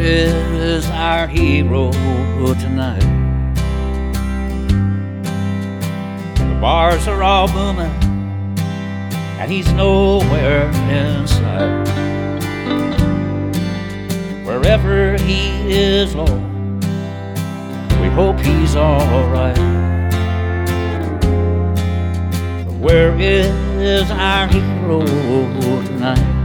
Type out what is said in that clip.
is our hero tonight? The bars are all booming, and he's nowhere in sight. Wherever he is, Lord, we hope he's alright. Where is our hero tonight?